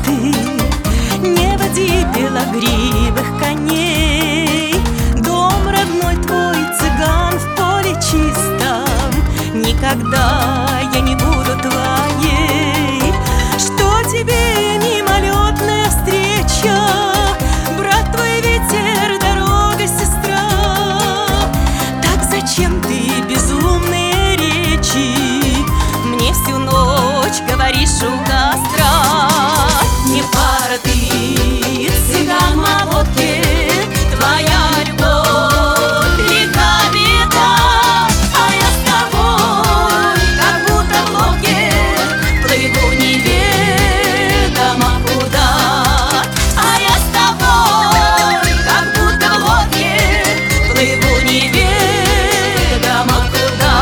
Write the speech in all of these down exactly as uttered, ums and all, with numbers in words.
ты, не води белогривых коней. Дом родной твой, цыган, в поле чистом, никогда я не буду твоей. Что тебе мимолетная встреча, брат твой ветер, дорога, сестра? Так зачем ты безумные речи мне всю ночь говоришь у костра? Не пара ты, цыган молодки, твоя любовь река беда, а я с тобой, как будто в лодке, плыву неведомо куда. А я с тобой, как будто в лодке, плыву неведомо куда.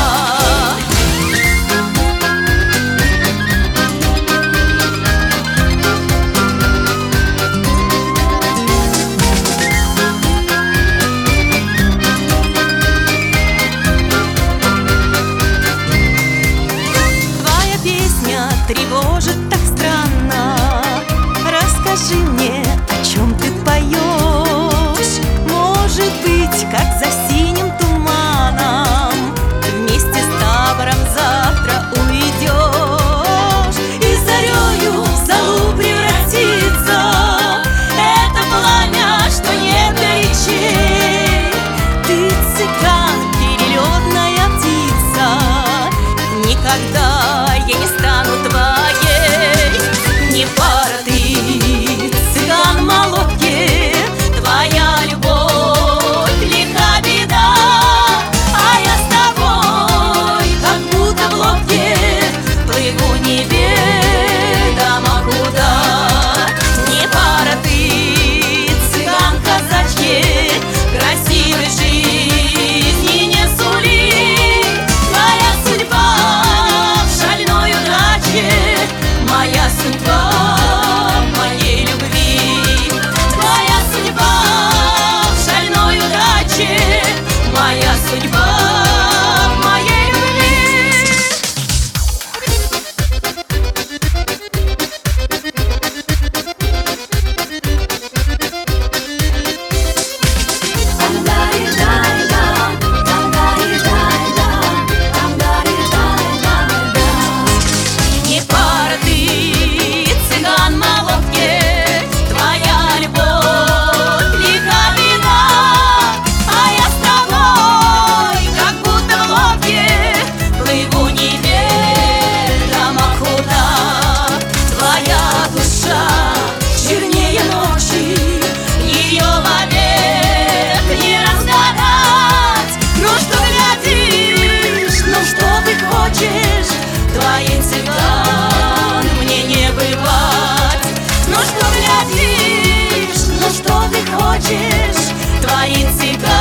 Тревожит так странно. Расскажи мне, о чем ты поешь. Может быть, как за синим туманом вместе с табором завтра уйдешь, и зарею в золу превратится это пламя, что нет горячей. Ты, цыган, перелетная птица, никогда я не стану твоей. Не пара ты, цыган молодки, твоя любовь лиха беда, а я с тобой, как будто в лодке, плыву неведомо куда. Не пара ты, цыган казачьи, красивой жизни не сули. Твоя судьба в шальной удаче, моя судьба в моей любви. Твоя судьба в шальной удаче, моя судьба в моей любви. Не пара ты, цыган молодки, твоя любовь лиха беда, а я с тобой, как будто в лодке, плыву неведомо куда. Твоя душа чернее ночи, ее вовек не разгадать. Ну что глядишь, ну что ты хочешь, твоей цыган мне не бывать. Ну что глядишь, ну что ты хочешь, твоей цыган